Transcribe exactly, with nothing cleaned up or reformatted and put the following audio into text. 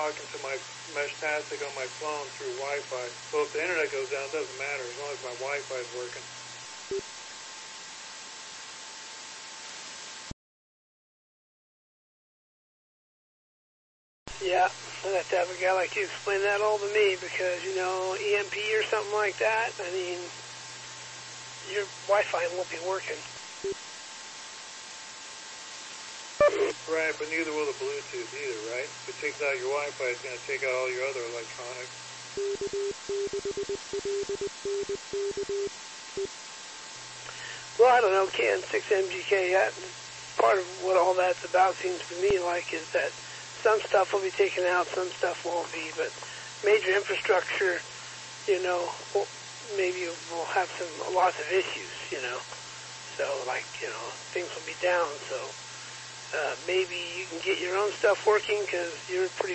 talking to my Meshtastic on my phone through Wi-Fi. So if the internet goes down, it doesn't matter as long as my Wi-Fi is working. Yeah, I'd have to have a guy like you explain that all to me because, you know, E M P or something like that, I mean, your Wi-Fi won't be working. Right, but neither will the Bluetooth either, right? If it takes out your Wi-Fi, it's going to take out all your other electronics. Well, I don't know, K N six M G K, that, part of what all that's about seems to me like is that some stuff will be taken out, some stuff won't be, but major infrastructure, you know, will, maybe we'll have some lots of issues, you know. So, like, you know, things will be down, so uh, maybe you can get your own stuff working because you're pretty